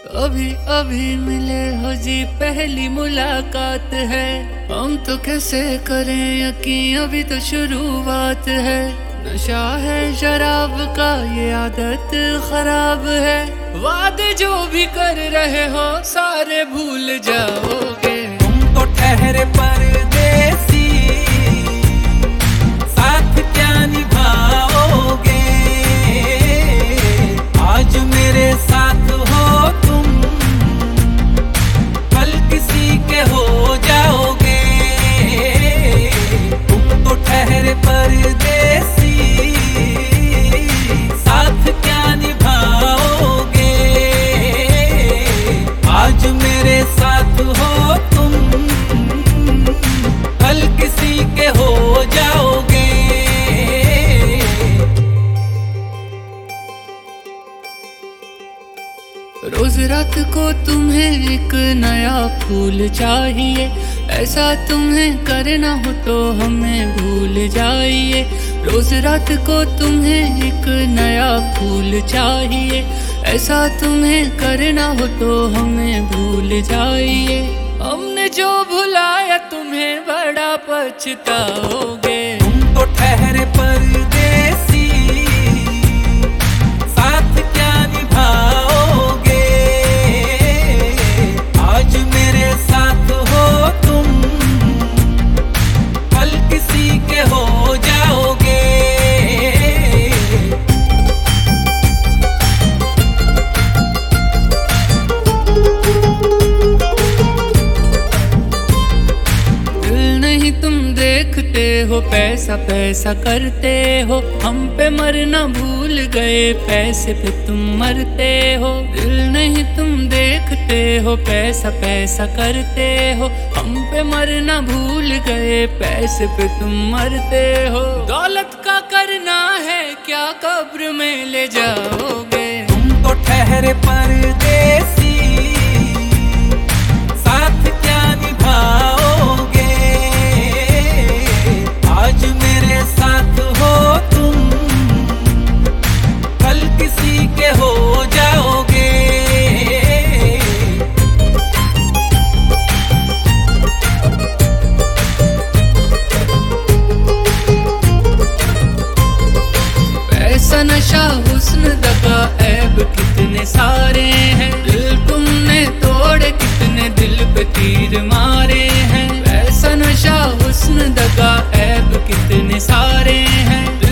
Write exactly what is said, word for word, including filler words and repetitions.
अभी अभी मिले हो जी, पहली मुलाकात है। हम तो कैसे करें यकीन, अभी तो शुरुआत है। नशा है शराब का, ये आदत खराब है। वादे जो भी कर रहे हो सारे भूल जाओगे। तुम तो ठहरे परदेसी, साथ क्या निभाओगे। आज मेरे साथ हो तुम, कल किसी के हो जाओगे। तुम तो ठहरे परदेसी, साथ क्या निभाओगे। आज मेरे साथ हो तुम, कल किसी के हो जाओगे। रोज रात को तुम्हें एक नया फूल चाहिए, ऐसा तुम्हें करना हो तो हमें भूल जाइए। रोज रात को तुम्हें एक नया फूल चाहिए, ऐसा तुम्हें करना हो तो हमें भूल जाइए। हमने जो भुलाया तुम्हें बड़ा पछताओगे। तुम तो ठहरे परदेसी, साथ क्या निभाओगे। आज मेरे साथ हो तुम, कल किसी के हो जाओगे। तुम देखते हो पैसा पैसा करते हो, हम पे मरना भूल गए पैसे पे तुम मरते हो। दिल नहीं तुम देखते हो पैसा पैसा करते हो, हम पे मरना भूल गए पैसे पे तुम मरते हो। दौलत का करना है क्या, कब्र में ले जाओगे। तुम तो ठहरे परदेसी, साथ क्या निभाओगे। आज मेरे साथ हो तुम, कल किसी के हो जाओगे। पैसा नशा हुस्न दगा ऐब कितने सारे हैं। दिल तुमने तोड़े कितने दिल पे तीर मारे हैं। पैसा नशा हुस्न दगा ऐब कितने सारे हैं।